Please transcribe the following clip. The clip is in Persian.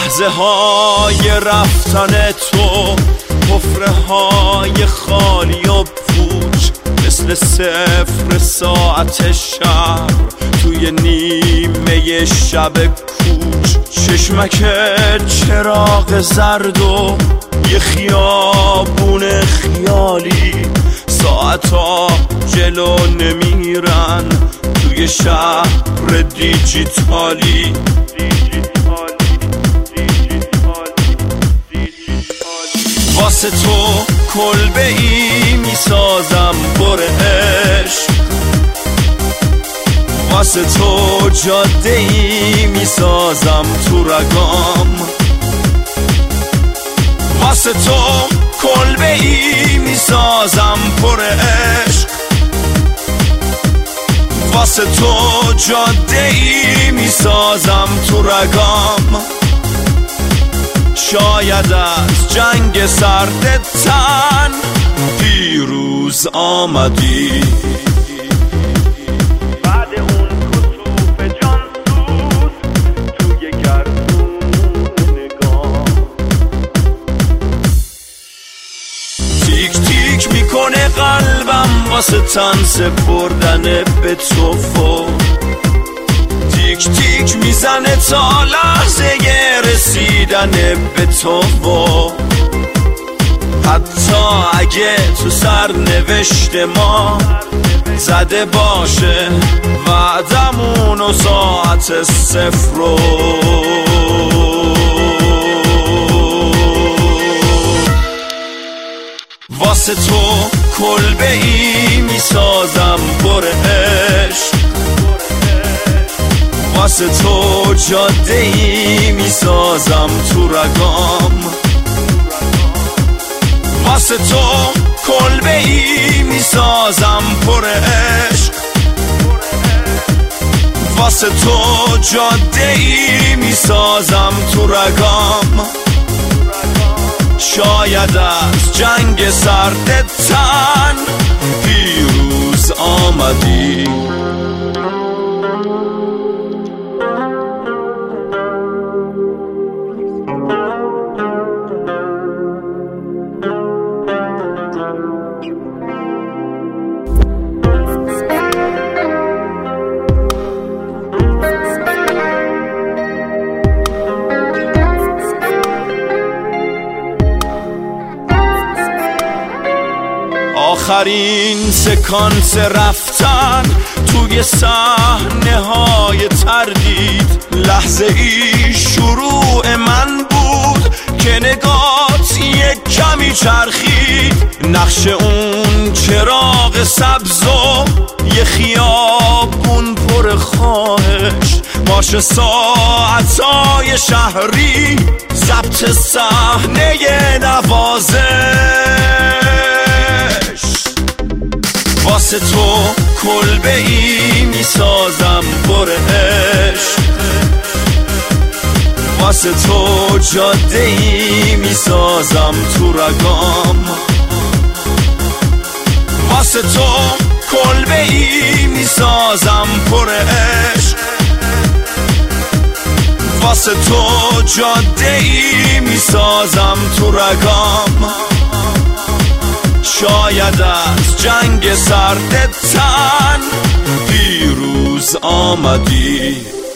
لحظه های رفتن تو، حفره های خالی و پوچ، مثل صفر ساعت شب توی نیمه شب کوچ. چشمک چراغ زرد و یه خیابون خیالی، ساعتا جلو نمیرن توی شهر دیجیتالی. واسه تو کلبه ای میسازم پر عشق، واسه تو جاده ای میسازم تو رگام، واسه تو کلبه ای میسازم پر عشق، واسه تو جاده ای میسازم تو رگام. شاید از جنگ سرد تن پیروز آمدی، بعد اون کسوف جان سوز توی گردون نگاه. تیک تیک میکنه قلبم واسه تن سپردن به تو، تیک تیک میزنه تا لحظه رسیدن به تو. حتی اگه تو سرنوشت ما زده باشه وعدمون و ساعت صفر رو، واسه تو کلبه ای میسازم پر عشق، واسه تو جاده ای میسازم تو رگام، واسه تو کلبه ای میسازم پر عشق، واسه تو جاده ای میسازم تو رگام. شاید از جنگ سرد تن پیروز آمدی. آخرین سکانس رفتن توی صحنه های تردید، لحظه ای شروع من بود که نگات یک کمی چرخید. نقش اون چراغ سبز و یه خیابون پر خواهش، مارش ساعتای شهری، ضبط صحنه نوازش. واسه تو کلبه ای میسازم پر عشق، واسه تو جاده ای میسازم تو رگام، واسه تو کلبه ای میسازم پر عشق، واسه تو جاده ای میسازم تو رگام. شاید از جنگ سرد تن پیروز آمدی.